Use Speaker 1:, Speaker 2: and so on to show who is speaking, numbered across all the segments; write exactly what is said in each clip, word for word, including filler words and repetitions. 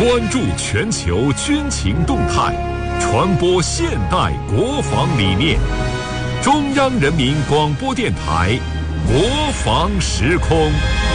Speaker 1: 关注全球军情动态，传播现代国防理念。中央人民广播电台国防时空。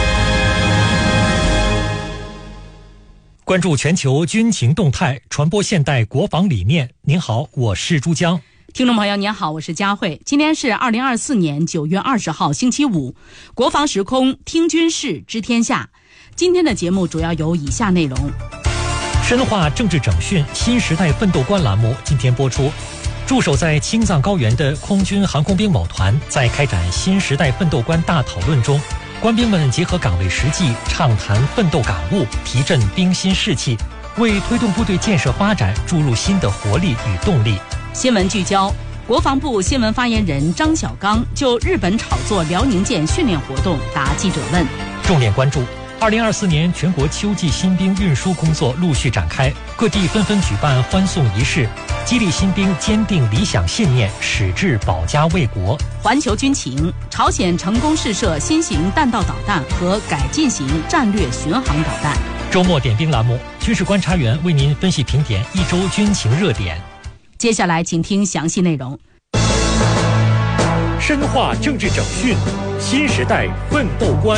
Speaker 2: 关注全球军情动态，传播现代国防理念。您好，我是朱江。
Speaker 3: 听众朋友您好，我是佳慧。今天是二零二四年九月二十号星期五，国防时空听军事知天下。今天的节目主要有以下内容：
Speaker 2: 深化政治整训新时代奋斗观栏目今天播出。驻守在青藏高原的空军航空兵某团在开展新时代奋斗观大讨论中，官兵们结合岗位实际，畅谈奋斗感悟，提振兵心士气，为推动部队建设发展注入新的活力与动力。
Speaker 3: 新闻聚焦：国防部新闻发言人张小刚就日本炒作辽宁舰训练活动答记者问。
Speaker 2: 重点关注二零二四年全国秋季新兵运输工作陆续展开，各地纷纷举办欢送仪式，激励新兵坚定理想信念，矢志保家卫国。
Speaker 3: 环球军情：朝鲜成功试射新型弹道导弹和改进型战略巡航导弹。
Speaker 2: 周末点兵栏目，军事观察员为您分析评点一周军情热点。
Speaker 3: 接下来请听详细内容。
Speaker 2: 深化政治整训新时代奋斗观。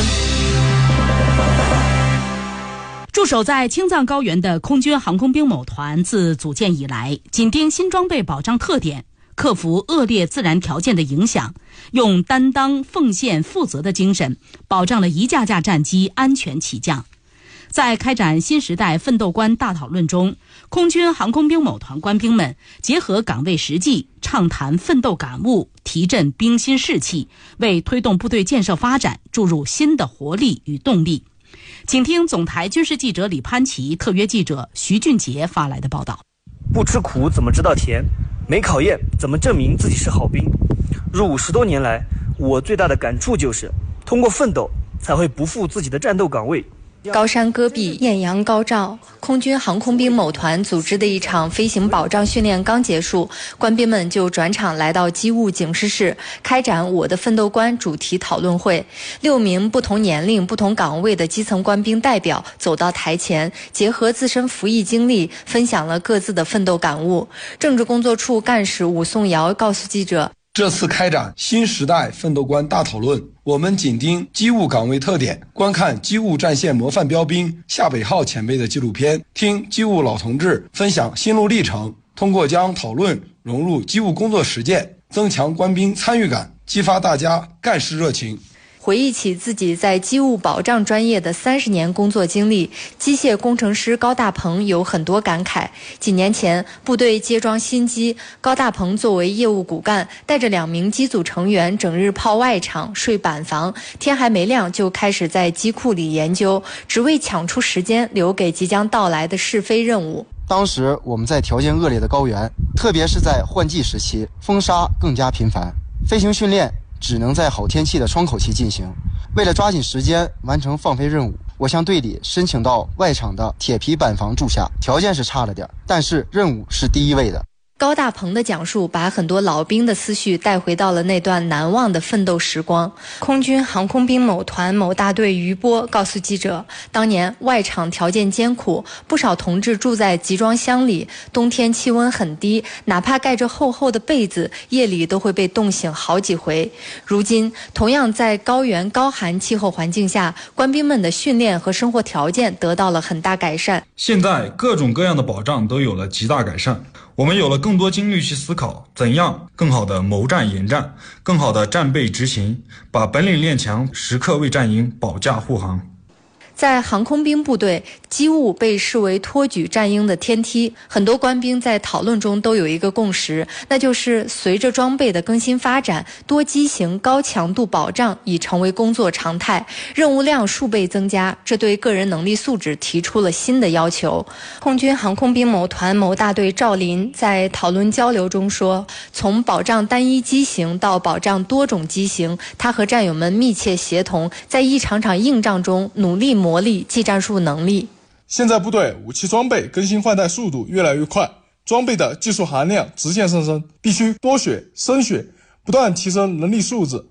Speaker 3: 驻守在青藏高原的空军航空兵某团自组建以来，紧盯新装备保障特点，克服恶劣自然条件的影响，用担当、奉献、负责的精神，保障了一架架战机安全起降。在开展新时代奋斗观大讨论中，空军航空兵某团官兵们结合岗位实际，畅谈奋斗感悟，提振兵心士气，为推动部队建设发展注入新的活力与动力。请听总台军事记者李潘奇、特约记者徐俊杰发来的报道。
Speaker 4: 不吃苦怎么知道甜？没考验怎么证明自己是好兵？入伍十多年来，我最大的感触就是，通过奋斗才会不负自己的战斗岗位。
Speaker 5: 高山戈壁，艳阳高照，空军航空兵某团组织的一场飞行保障训练刚结束，官兵们就转场来到机务警示室，开展我的奋斗观主题讨论会。六名不同年龄、不同岗位的基层官兵代表走到台前，结合自身服役经历，分享了各自的奋斗感悟。政治工作处干事武颂尧告诉记者，
Speaker 6: 这次开展新时代奋斗观大讨论，我们紧盯机务岗位特点，观看机务战线模范标兵夏北浩前辈的纪录片，听机务老同志分享心路历程，通过将讨论融入机务工作实践，增强官兵参与感，激发大家干事热情。
Speaker 5: 回忆起自己在机务保障专业的三十年工作经历，机械工程师高大鹏有很多感慨。几年前，部队接装新机，高大鹏作为业务骨干，带着两名机组成员整日泡外场、睡板房，天还没亮就开始在机库里研究，只为抢出时间留给即将到来的试飞任务。
Speaker 7: 当时我们在条件恶劣的高原，特别是在换季时期，风沙更加频繁，飞行训练只能在好天气的窗口期进行。为了抓紧时间完成放飞任务，我向队里申请到外场的铁皮板房住下，条件是差了点，但是任务是第一位的。
Speaker 5: 高大鹏的讲述把很多老兵的思绪带回到了那段难忘的奋斗时光。空军航空兵某团某大队于波告诉记者，当年外场条件艰苦，不少同志住在集装箱里，冬天气温很低，哪怕盖着厚厚的被子，夜里都会被冻醒好几回。如今同样在高原高寒气候环境下，官兵们的训练和生活条件得到了很大改善。
Speaker 8: 现在各种各样的保障都有了极大改善，我们有了更多精力去思考怎样更好的谋战迎战，更好的战备执行，把本领练强，时刻为战营保驾护航。
Speaker 5: 在航空兵部队，机务被视为托举战鹰的天梯。很多官兵在讨论中都有一个共识，那就是随着装备的更新发展，多机型高强度保障已成为工作常态，任务量数倍增加，这对个人能力素质提出了新的要求。空军航空兵某团某大队赵林在讨论交流中说，从保障单一机型到保障多种机型，他和战友们密切协同，在一场场硬仗中努力磨砺技战术能力。
Speaker 9: 现在部队武器装备更新换代速度越来越快，装备的技术含量直线上升，必须多学、深学，不断提升能力素质。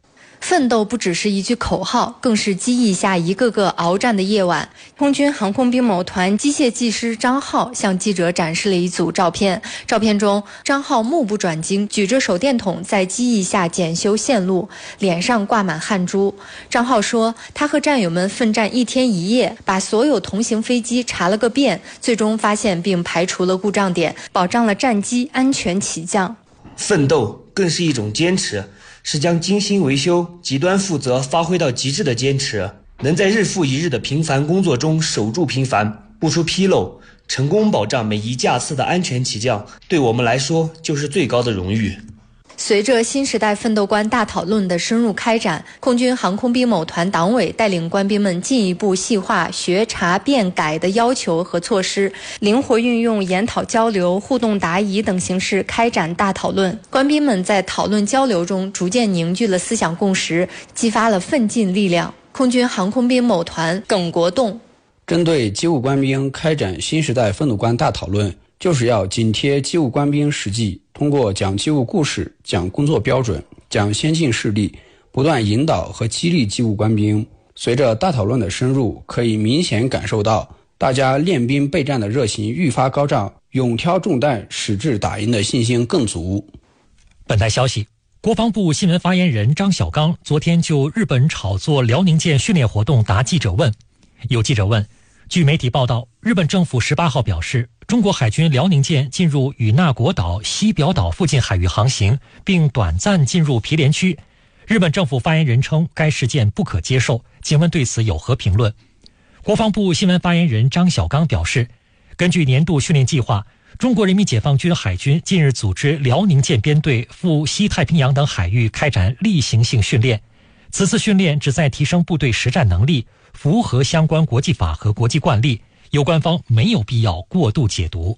Speaker 5: 奋斗不只是一句口号，更是机翼下一个个鏖战的夜晚。空军航空兵某团机械技师张浩向记者展示了一组照片。照片中，张浩目不转睛，举着手电筒在机翼下检修线路，脸上挂满汗珠。张浩说，他和战友们奋战一天一夜，把所有同行飞机查了个遍，最终发现并排除了故障点，保障了战机安全起降。
Speaker 4: 奋斗更是一种坚持，是将精心维修、极端负责发挥到极致的坚持。能在日复一日的平凡工作中守住平凡，不出纰漏，成功保障每一架次的安全起降，对我们来说就是最高的荣誉。
Speaker 5: 随着新时代奋斗观大讨论的深入开展，空军航空兵某团党委带领官兵们进一步细化学查变改的要求和措施，灵活运用研讨交流、互动答疑等形式开展大讨论。官兵们在讨论交流中逐渐凝聚了思想共识，激发了奋进力量。空军航空兵某团耿国栋：
Speaker 10: 针对机务官兵开展新时代奋斗观大讨论，就是要紧贴机务官兵实际，通过讲机务故事、讲工作标准、讲先进事例，不断引导和激励机务官兵。随着大讨论的深入，可以明显感受到大家练兵备战的热情愈发高涨，勇挑重担、矢志打赢的信心更足。
Speaker 2: 本台消息，国防部新闻发言人张晓刚昨天就日本炒作辽宁舰训练活动答记者问。有记者问，据媒体报道，日本政府十八号表示，中国海军辽宁舰进入与那国岛、西表岛附近海域航行，并短暂进入毗连区。日本政府发言人称该事件不可接受，请问对此有何评论？国防部新闻发言人张晓刚表示，根据年度训练计划，中国人民解放军海军近日组织辽宁舰编队赴西太平洋等海域开展例行性训练。此次训练旨在提升部队实战能力，符合相关国际法和国际惯例，有关方没有必要过度解读。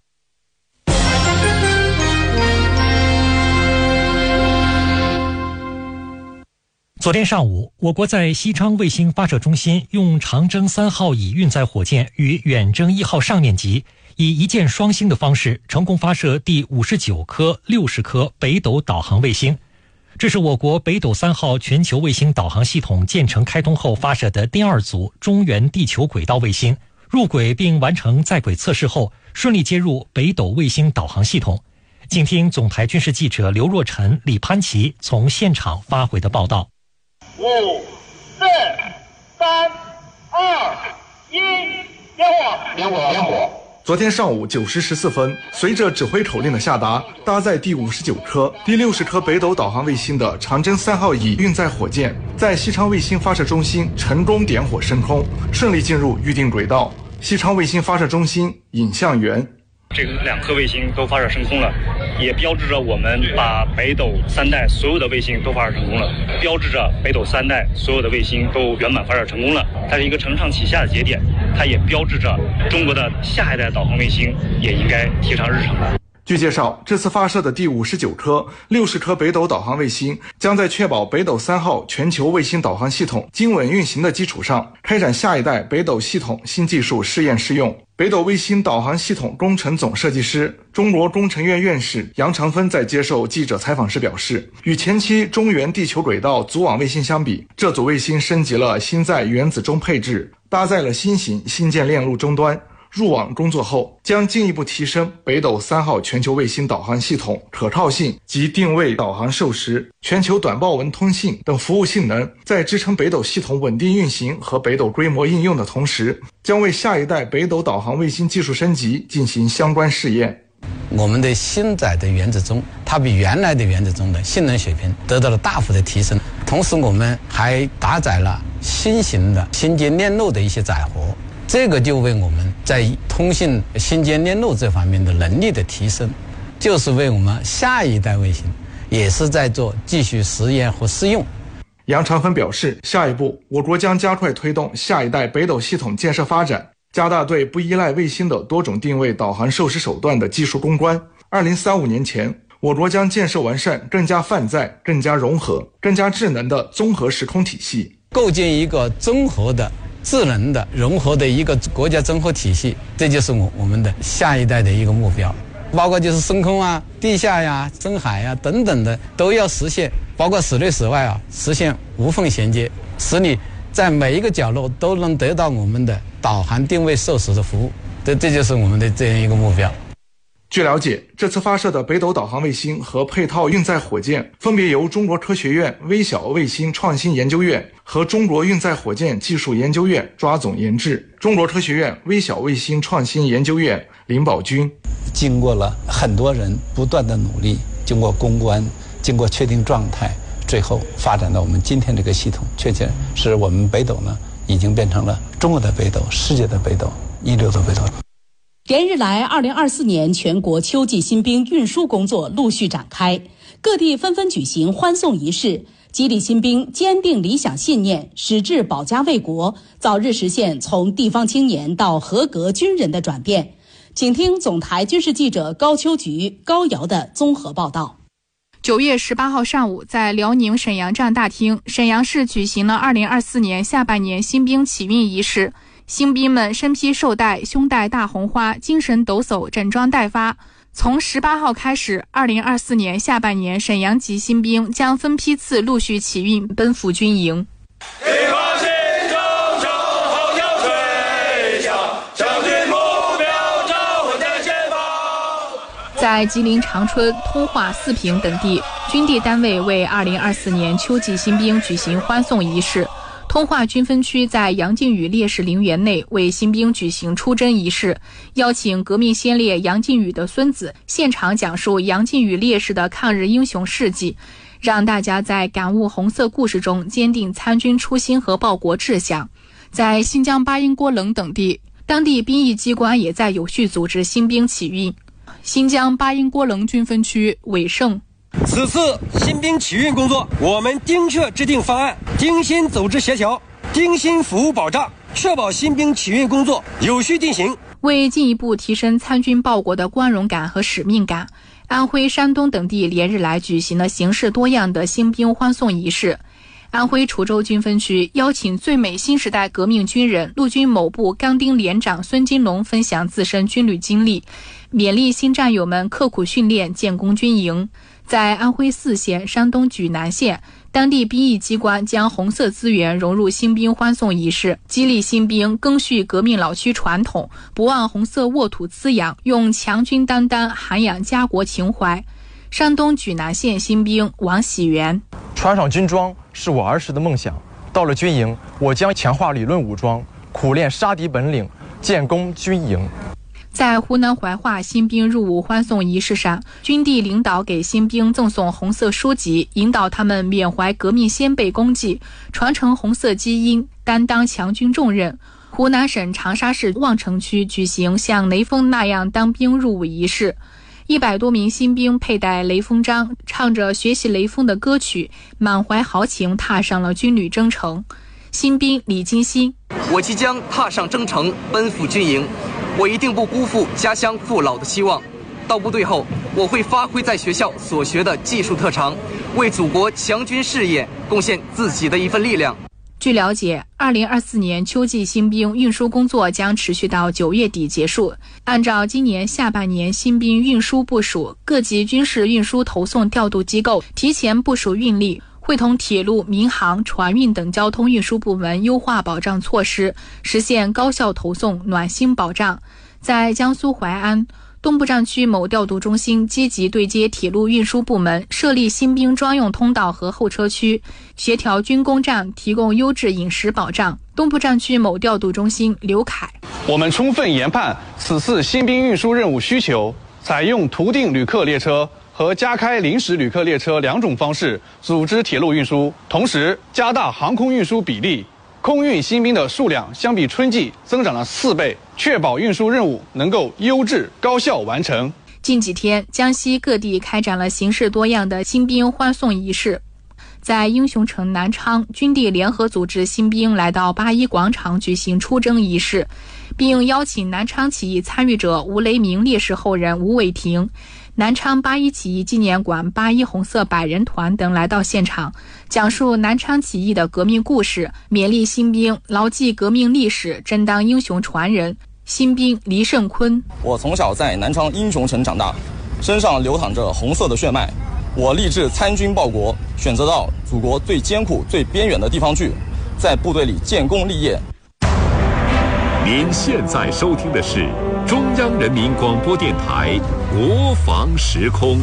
Speaker 2: 昨天上午，我国在西昌卫星发射中心用长征三号乙运载火箭与远征一号上面级以一箭双星的方式成功发射第五十九颗、六十颗北斗导航卫星。这是我国北斗三号全球卫星导航系统建成开通后发射的第二组中原地球轨道卫星，入轨并完成在轨测试后，顺利接入北斗卫星导航系统。请听总台军事记者刘若晨、李潘琪从现场发回的报道。
Speaker 11: 五、四、三、二、一，点火！点火！点火！
Speaker 9: 昨天上午九时十四分，随着指挥口令的下达，搭载第五十九颗、第六十颗北斗导航卫星的长征三号乙运载火箭，在西昌卫星发射中心成功点火升空，顺利进入预定轨道。西昌卫星发射中心影像源。
Speaker 12: 这个两颗卫星都发射升空了，也标志着我们把北斗三代所有的卫星都发射成功了，标志着北斗三代所有的卫星都圆满发射成功了。它是一个承上启下的节点，它也标志着中国的下一代导航卫星也应该提上日程了。
Speaker 9: 据介绍，这次发射的第五十九颗、六十颗北斗导航卫星，将在确保北斗三号全球卫星导航系统经稳运行的基础上，开展下一代北斗系统新技术试验试用。北斗卫星导航系统工程总设计师、中国工程院院士杨长芬在接受记者采访时表示，与前期中原地球轨道组网卫星相比，这组卫星升级了新载原子钟配置，搭载了新型星舰链路终端。入网工作后，将进一步提升北斗三号全球卫星导航系统可靠性及定位导航授时、全球短报文通信等服务性能，在支撑北斗系统稳定运行和北斗规模应用的同时，将为下一代北斗导航卫星技术升级进行相关试验。
Speaker 13: 我们的新载的原子钟，它比原来的原子钟的性能水平得到了大幅的提升，同时我们还搭载了新型的星间链路的一些载荷。这个就为我们在通信星间链路这方面的能力的提升，就是为我们下一代卫星也是在做继续实验和试用。
Speaker 9: 杨长芬表示，下一步我国将加快推动下一代北斗系统建设发展，加大对不依赖卫星的多种定位导航授时手段的技术攻关。二零三五年前，我国将建设完善更加泛在、更加融合、更加智能的综合时空体系，
Speaker 13: 构建一个综合的、智能的、融合的一个国家综合体系，这就是我我们的下一代的一个目标。 包括就是升空啊、地下呀、深海呀等等的都要实现，包括室内室外啊，实现无缝衔接，使你在每一个角落都能得到我们的导航定位授时的服务。这这就是我们的这样一个目标。
Speaker 9: 据了解，这次发射的北斗导航卫星和配套运载火箭分别由中国科学院微小卫星创新研究院和中国运载火箭技术研究院抓总研制。中国科学院微小卫星创新研究院林宝军：
Speaker 14: 经过了很多人不断的努力，经过攻关，经过确定状态，最后发展到我们今天这个系统，确切是我们北斗呢已经变成了中国的北斗、世界的北斗、一流的北斗。
Speaker 3: 连日来，二零二四年全国秋季新兵运输工作陆续展开，各地纷纷举行欢送仪式，激励新兵坚定理想信念，矢志保家卫国，早日实现从地方青年到合格军人的转变。请听总台军事记者高秋菊、高瑶的综合报道。
Speaker 15: 九月十八号上午，在辽宁沈阳站大厅，沈阳市举行了二零二四年下半年新兵启运仪式。新兵们身披绶带，胸戴大红花，精神抖擞，整装待发。从十八号开始，二零二四年下半年沈阳籍新兵将分批次陆续启运奔赴军营。在吉林长春、通化、四平等地，军地单位为二零二四年秋季新兵举行欢送仪式。通化军分区在杨靖宇烈士陵园内为新兵举行出征仪式，邀请革命先烈杨靖宇的孙子现场讲述杨靖宇烈士的抗日英雄事迹，让大家在感悟红色故事中坚定参军初心和报国志向。在新疆巴音郭楞等地，当地兵役机关也在有序组织新兵启运。新疆巴音郭楞军分区韦胜：
Speaker 16: 此次新兵启运工作，我们精确制定方案，精心组织协调，精心服务保障，确保新兵启运工作有序进行。
Speaker 15: 为进一步提升参军报国的光荣感和使命感，安徽、山东等地连日来举行了形式多样的新兵欢送仪式。安徽滁州军分区邀请最美新时代革命军人陆军某部钢钉连长孙金龙分享自身军旅经历，勉励新战友们刻苦训练，建功军营。在安徽泗县、山东莒南县，当地兵役机关将红色资源融入新兵欢送仪式，激励新兵赓续革命老区传统，不忘红色沃土滋养，用强军担当涵养家国情怀。山东莒南县新兵王喜元：
Speaker 17: 穿上军装是我儿时的梦想，到了军营，我将强化理论武装，苦练杀敌本领，建功军营。
Speaker 15: 在湖南怀化新兵入伍欢送仪式上，军地领导给新兵赠送红色书籍，引导他们缅怀革命先辈功绩，传承红色基因，担当强军重任。湖南省长沙市望城区举行像雷锋那样当兵入伍仪式，一百多名新兵佩戴雷锋章，唱着学习雷锋的歌曲，满怀豪情踏上了军旅征程。新兵李金星：
Speaker 18: 我即将踏上征程，奔赴军营，我一定不辜负家乡父老的期望。到部队后，我会发挥在学校所学的技术特长，为祖国强军事业贡献自己的一份力量。
Speaker 15: 据了解，二零二四年秋季新兵运输工作将持续到九月底结束。按照今年下半年新兵运输部署，各级军事运输投送调度机构提前部署运力，会同铁路、民航、船运等交通运输部门优化保障措施，实现高效投送、暖心保障。在江苏淮安，东部战区某调度中心积极对接铁路运输部门，设立新兵专用通道和候车区，协调军工站，提供优质饮食保障。东部战区某调度中心刘凯：
Speaker 19: 我们充分研判此次新兵运输任务需求，采用图定旅客列车和加开临时旅客列车两种方式组织铁路运输，同时加大航空运输比例，空运新兵的数量相比春季增长了四倍，确保运输任务能够优质高效完成。
Speaker 15: 近几天，江西各地开展了形式多样的新兵欢送仪式。在英雄城南昌，军地联合组织新兵来到八一广场举行出征仪式，并邀请南昌起义参与者吴雷鸣烈士后人吴伟霆、南昌八一起义纪念馆八一红色百人团等来到现场，讲述南昌起义的革命故事，勉励新兵牢记革命历史，真当英雄传人。 新兵黎胜坤：
Speaker 20: 我从小在南昌英雄城长大，身上流淌着红色的血脉。我立志参军报国，选择到祖国最艰苦、最边远的地方去，在部队里建功立业。
Speaker 1: 您现在收听的是中央人民广播电台国防时空。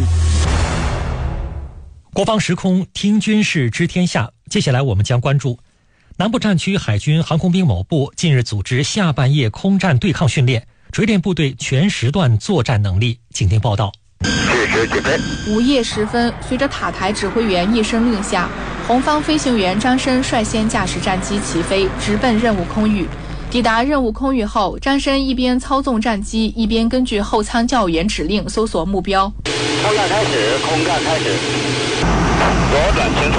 Speaker 2: 国防时空，听军事知天下。接下来我们将关注南部战区海军航空兵某部近日组织下半夜空战对抗训练，锤炼部队全时段作战能力。请听报道。
Speaker 15: 午夜时分，随着塔台指挥员一声令下，红方飞行员张申率先驾驶战机起飞，直奔任务空域。抵达任务空域后，张申一边操纵战机，一边根据后舱教员指令搜索目标。
Speaker 11: 空战开始，空战开始，左转前出。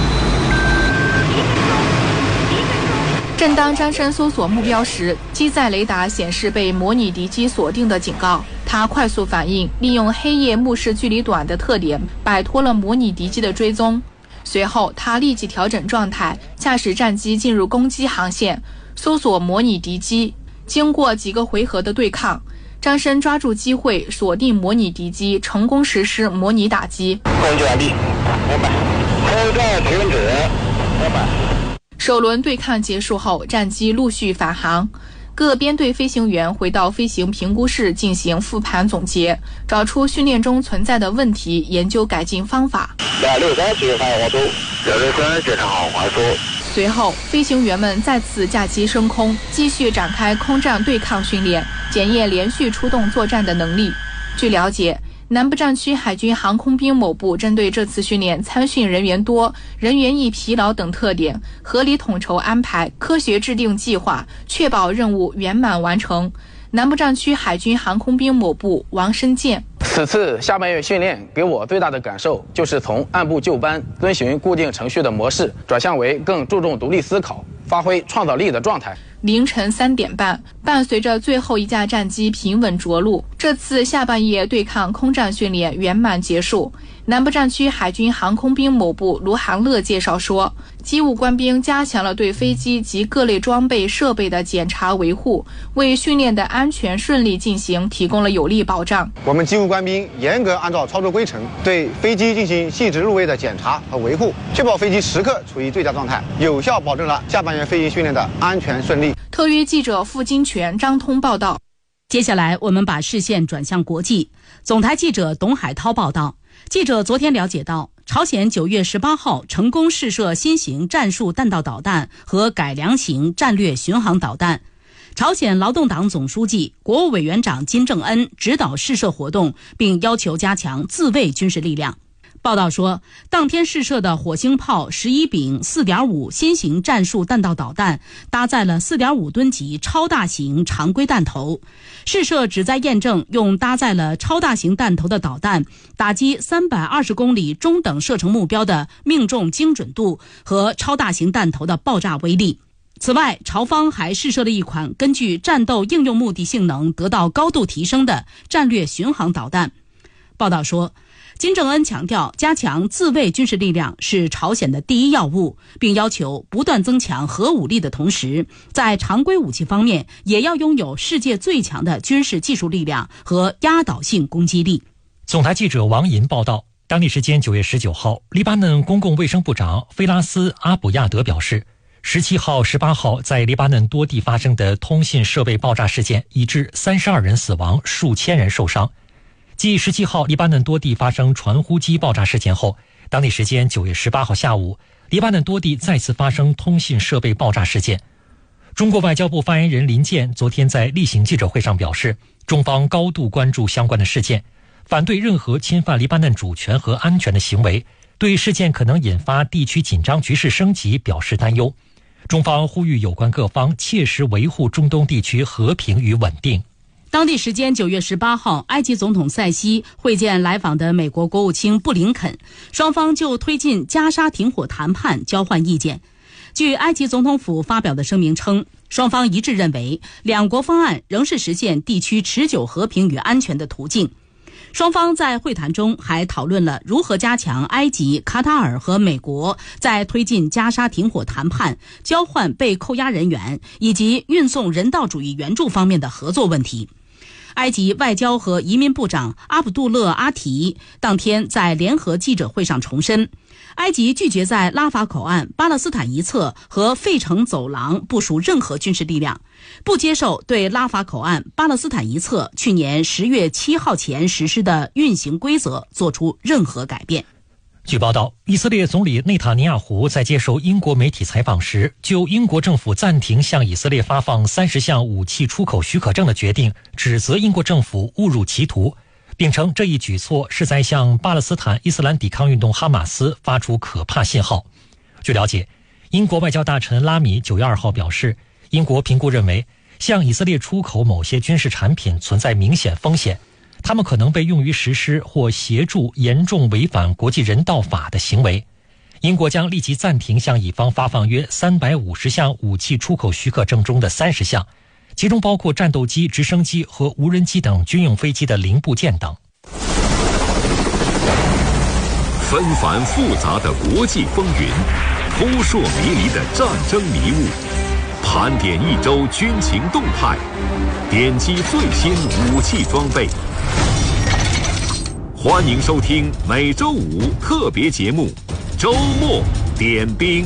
Speaker 15: 正当张申搜索目标时，机载雷达显示被模拟敌机锁定的警告。他快速反应，利用黑夜目视距离短的特点，摆脱了模拟敌机的追踪。随后，他立即调整状态，驾驶战机进入攻击航线，搜索模拟敌机。经过几个回合的对抗，张申抓住机会，锁定模拟敌机，成功实施模拟打击。
Speaker 11: 攻击完毕，明白。空战停止，明白。
Speaker 15: 首轮对抗结束后，战机陆续返航。各编队飞行员回到飞行评估室进行复盘总结，找出训练中存在的问题，研究改进方法。
Speaker 11: 两六三巡航滑出，两六三检查好滑出。
Speaker 15: 随后，飞行员们再次驾机升空，继续展开空战对抗训练，检验连续出动作战的能力。据了解，南部战区海军航空兵某部针对这次训练参训人员多、人员易疲劳等特点，合理统筹安排，科学制定计划，确保任务圆满完成。南部战区海军航空兵某部王申健：
Speaker 10: 此次下半夜训练给我最大的感受，就是从按部就班、遵循固定程序的模式，转向为更注重独立思考、发挥创造力的状态。
Speaker 15: 凌晨三点半，伴随着最后一架战机平稳着陆，这次下半夜对抗空战训练圆满结束。南部战区海军航空兵某部卢航乐介绍说，机务官兵加强了对飞机及各类装备设备的检查维护，为训练的安全顺利进行提供了有力保障。
Speaker 21: 我们机务官兵严格按照操作规程，对飞机进行细致入微的检查和维护，确保飞机时刻处于最佳状态，有效保证了下半夜飞行训练的安全顺利。
Speaker 15: 特约记者付金泉、张通报道。
Speaker 3: 接下来我们把视线转向国际。总台记者董海涛报道，记者昨天了解到，朝鲜九月十八号成功试射新型战术弹道导弹和改良型战略巡航导弹。朝鲜劳动党总书记、国务委员长金正恩指导试射活动，并要求加强自卫军事力量。报道说，当天试射的火星炮十一丙 四点五 新型战术弹道导弹搭载了 四点五 吨级超大型常规弹头，试射旨在验证用搭载了超大型弹头的导弹打击三百二十公里中等射程目标的命中精准度和超大型弹头的爆炸威力。此外，朝方还试射了一款根据战斗应用目的性能得到高度提升的战略巡航导弹。报道说，金正恩强调，加强自卫军事力量是朝鲜的第一要务，并要求不断增强核武力的同时，在常规武器方面也要拥有世界最强的军事技术力量和压倒性攻击力。
Speaker 2: 总台记者王银报道，当地时间九月十九号，黎巴嫩公共卫生部长菲拉斯·阿卜亚德表示，十七号、十八号在黎巴嫩多地发生的通信设备爆炸事件已致三十二人死亡，数千人受伤。继十七号黎巴嫩多地发生传呼机爆炸事件后，当地时间九月十八号下午，黎巴嫩多地再次发生通信设备爆炸事件。中国外交部发言人林健昨天在例行记者会上表示，中方高度关注相关的事件，反对任何侵犯黎巴嫩主权和安全的行为，对事件可能引发地区紧张局势升级表示担忧。中方呼吁有关各方切实维护中东地区和平与稳定。
Speaker 3: 当地时间九月十八号，埃及总统塞西会见来访的美国国务卿布林肯，双方就推进加沙停火谈判交换意见。据埃及总统府发表的声明称，双方一致认为两国方案仍是实现地区持久和平与安全的途径。 双方在会谈中还讨论了如何加强埃及、卡塔尔和美国在推进加沙停火谈判、交换被扣押人员以及运送人道主义援助方面的合作问题。埃及外交和移民部长阿卜杜勒阿提当天在联合记者会上重申，埃及拒绝在拉法口岸、巴勒斯坦一侧和费城走廊部署任何军事力量，不接受对拉法口岸、巴勒斯坦一侧去年十月七号前实施的运行规则做出任何改变。
Speaker 2: 据报道，以色列总理内塔尼亚胡在接受英国媒体采访时，就英国政府暂停向以色列发放三十项武器出口许可证的决定，指责英国政府误入歧途，并称这一举措是在向巴勒斯坦伊斯兰抵抗运动哈马斯发出可怕信号。据了解，英国外交大臣拉米九月二号表示，英国评估认为，向以色列出口某些军事产品存在明显风险，他们可能被用于实施或协助严重违反国际人道法的行为。英国将立即暂停向以方发放约三百五十项武器出口许可证中的三十项，其中包括战斗机、直升机和无人机等军用飞机的零部件等。
Speaker 1: 纷繁复杂的国际风云，扑朔迷离的战争迷雾，盘点一周军情动态，点击最新武器装备。欢迎收听每周五特别节目《周末点兵》。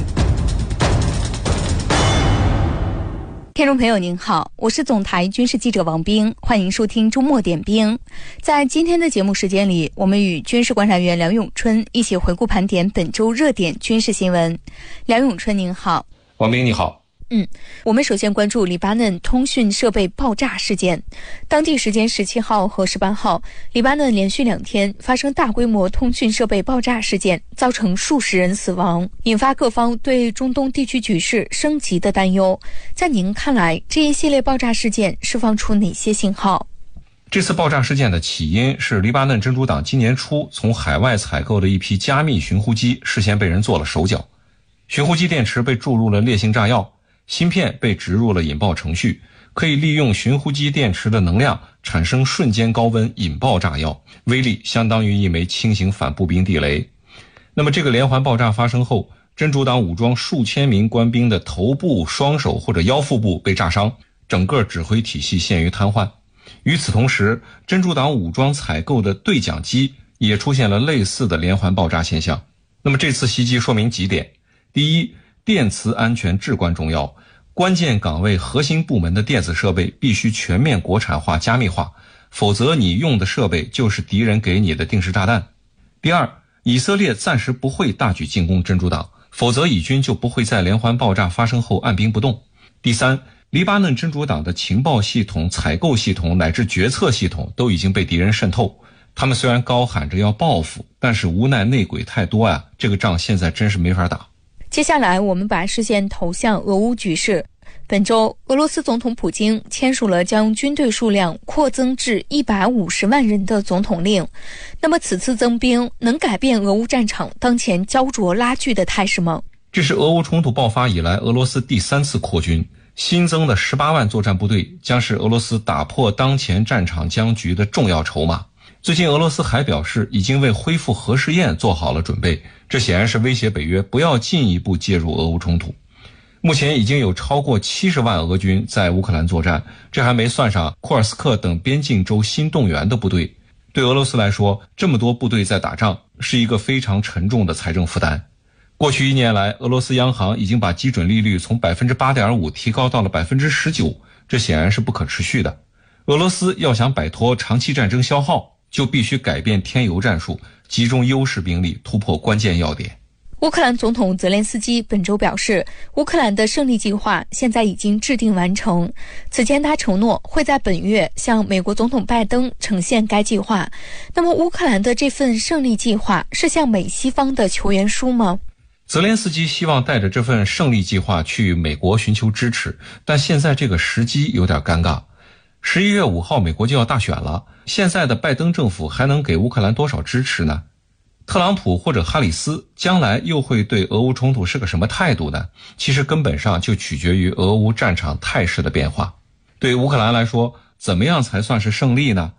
Speaker 6: 听众朋友您好，我是总台军事记者王冰，欢迎收听周末点兵。在今天的节目时间里，我们与军事观察员梁永春一起回顾盘点本周热点军事新闻。梁永春您好。
Speaker 22: 王冰你好。
Speaker 6: 嗯，我们首先关注黎巴嫩通讯设备爆炸事件。当地时间十七号和十八号，黎巴嫩连续两天发生大规模通讯设备爆炸事件，造成数十人死亡，引发各方对中东地区局势升级的担忧。在您看来，这一系列爆炸事件释放出哪些信号？
Speaker 22: 这次爆炸事件的起因是黎巴嫩真主党今年初从海外采购的一批加密寻呼机事先被人做了手脚，寻呼机电池被注入了烈性炸药，芯片被植入了引爆程序，可以利用寻呼机电池的能量产生瞬间高温引爆炸药，威力相当于一枚轻型反步兵地雷。那么这个连环爆炸发生后，真主党武装数千名官兵的头部、双手或者腰腹部被炸伤，整个指挥体系陷于瘫痪。与此同时，真主党武装采购的对讲机也出现了类似的连环爆炸现象。那么这次袭击说明几点：第一，电磁安全至关重要，关键岗位核心部门的电子设备必须全面国产化、加密化，否则你用的设备就是敌人给你的定时炸弹。第二，以色列暂时不会大举进攻真主党，否则以军就不会在连环爆炸发生后按兵不动。第三，黎巴嫩真主党的情报系统、采购系统乃至决策系统都已经被敌人渗透，他们虽然高喊着要报复，但是无奈内鬼太多啊，这个仗现在真是没法打。
Speaker 6: 接下来我们把视线投向俄乌局势。本周，俄罗斯总统普京签署了将军队数量扩增至一百五十万人的总统令。那么此次增兵能改变俄乌战场当前焦灼拉锯的态势吗？
Speaker 22: 这是俄乌冲突爆发以来俄罗斯第三次扩军，新增的十八万作战部队将是俄罗斯打破当前战场僵局的重要筹码。最近俄罗斯还表示已经为恢复核试验做好了准备，这显然是威胁北约不要进一步介入俄乌冲突。目前已经有超过七十万俄军在乌克兰作战，这还没算上库尔斯克等边境州新动员的部队。对俄罗斯来说，这么多部队在打仗是一个非常沉重的财政负担。过去一年来，俄罗斯央行已经把基准利率从 百分之八点五 提高到了 百分之十九， 这显然是不可持续的。俄罗斯要想摆脱长期战争消耗，就必须改变添油战术，集中优势兵力突破关键要点。
Speaker 6: 乌克兰总统泽连斯基本周表示，乌克兰的胜利计划现在已经制定完成。此前他承诺会在本月向美国总统拜登呈现该计划。那么乌克兰的这份胜利计划是向美西方的求援书吗？
Speaker 22: 泽连斯基希望带着这份胜利计划去美国寻求支持，但现在这个时机有点尴尬。十一月五号美国就要大选了，现在的拜登政府还能给乌克兰多少支持呢？特朗普或者哈里斯将来又会对俄乌冲突是个什么态度呢？其实根本上就取决于俄乌战场态势的变化。对乌克兰来说，怎么样才算是胜利呢？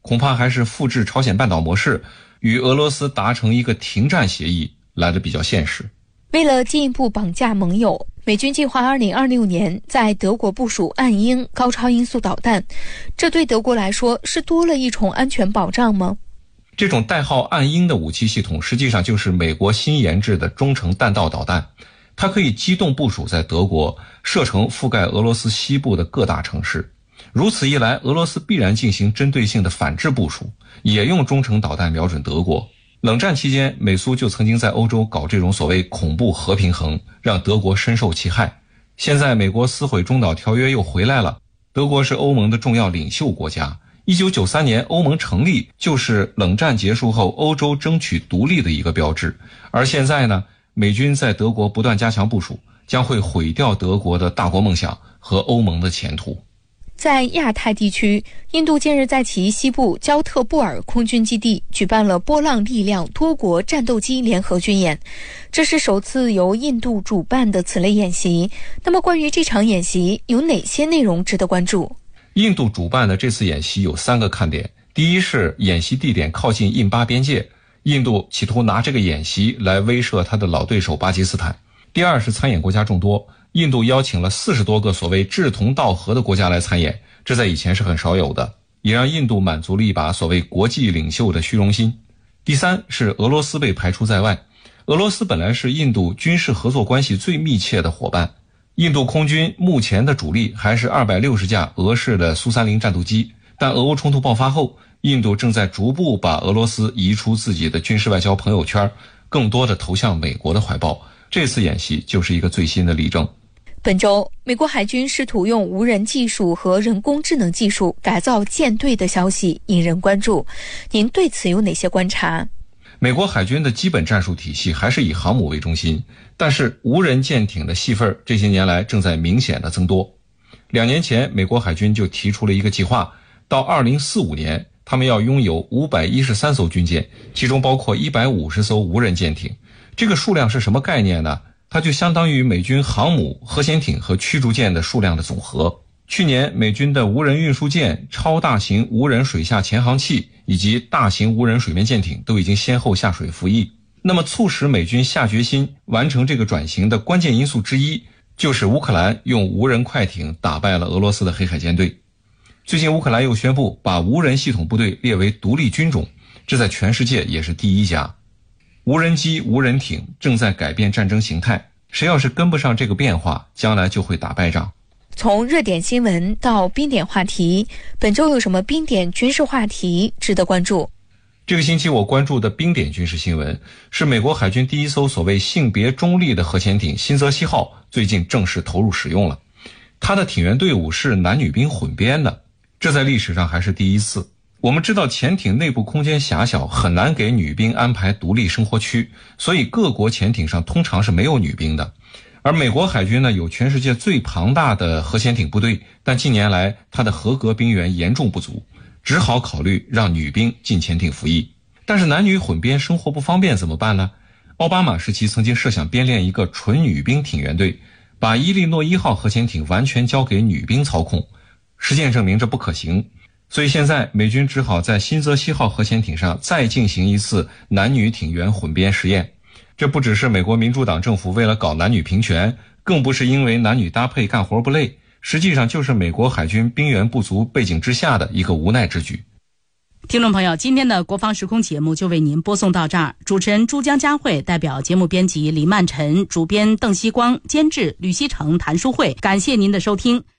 Speaker 22: 恐怕还是复制朝鲜半岛模式，与俄罗斯达成一个停战协议来得比较现实。
Speaker 6: 为了进一步绑架盟友，美军计划二零二六年在德国部署暗鹰高超音速导弹，这对德国来说是多了一重安全保障吗？
Speaker 22: 这种代号暗鹰的武器系统实际上就是美国新研制的中程弹道导弹，它可以机动部署在德国，射程覆盖俄罗斯西部的各大城市。如此一来，俄罗斯必然进行针对性的反制部署，也用中程导弹瞄准德国。冷战期间，美苏就曾经在欧洲搞这种所谓恐怖核平衡，让德国深受其害。现在美国撕毁中导条约又回来了，德国是欧盟的重要领袖国家。一九九三年欧盟成立，就是冷战结束后欧洲争取独立的一个标志。而现在呢，美军在德国不断加强部署，将会毁掉德国的大国梦想和欧盟的前途。
Speaker 6: 在亚太地区，印度近日在其西部焦特布尔空军基地举办了波浪力量多国战斗机联合军演，这是首次由印度主办的此类演习。那么关于这场演习有哪些内容值得关注？
Speaker 22: 印度主办的这次演习有三个看点。第一是演习地点靠近印巴边界，印度企图拿这个演习来威慑他的老对手巴基斯坦。第二是参演国家众多，印度邀请了四十多个所谓志同道合的国家来参演，这在以前是很少有的，也让印度满足了一把所谓国际领袖的虚荣心。第三是俄罗斯被排除在外，俄罗斯本来是印度军事合作关系最密切的伙伴，印度空军目前的主力还是二百六十架俄式的苏三零战斗机，但俄乌冲突爆发后，印度正在逐步把俄罗斯移出自己的军事外交朋友圈，更多的投向美国的怀抱。这次演习就是一个最新的例证。
Speaker 6: 本周，美国海军试图用无人技术和人工智能技术改造舰队的消息引人关注，您对此有哪些观察？
Speaker 22: 美国海军的基本战术体系还是以航母为中心，但是无人舰艇的戏份这些年来正在明显的增多。两年前，美国海军就提出了一个计划，到二零四五年，他们要拥有五百一十三艘军舰，其中包括一百五十艘无人舰艇。这个数量是什么概念呢？它就相当于美军航母、核潜艇和驱逐舰的数量的总和。去年美军的无人运输舰、超大型无人水下潜航器以及大型无人水面舰艇都已经先后下水服役。那么促使美军下决心完成这个转型的关键因素之一，就是乌克兰用无人快艇打败了俄罗斯的黑海舰队。最近乌克兰又宣布把无人系统部队列为独立军种，这在全世界也是第一家。无人机、无人艇正在改变战争形态，谁要是跟不上这个变化，将来就会打败仗。
Speaker 6: 从热点新闻到冰点话题，本周有什么冰点军事话题值得关注？
Speaker 22: 这个星期我关注的冰点军事新闻是美国海军第一艘所谓性别中立的核潜艇新泽西号最近正式投入使用了。它的艇员队伍是男女兵混编的，这在历史上还是第一次。我们知道潜艇内部空间狭小，很难给女兵安排独立生活区，所以各国潜艇上通常是没有女兵的。而美国海军呢，有全世界最庞大的核潜艇部队，但近年来它的合格兵员严重不足，只好考虑让女兵进潜艇服役。但是男女混编生活不方便怎么办呢？奥巴马时期曾经设想编练一个纯女兵艇员队，把伊利诺伊号核潜艇完全交给女兵操控，实践证明这不可行。所以现在美军只好在新泽西号核潜艇上再进行一次男女艇员混编实验。这不只是美国民主党政府为了搞男女平权，更不是因为男女搭配干活不累，实际上就是美国海军兵员不足背景之下的一个无奈之举。
Speaker 3: 听众朋友，今天的国防时空节目就为您播送到这儿。主持人珠江佳慧，代表节目编辑李曼晨，主编邓希光，监制吕希成、谭淑慧，感谢您的收听。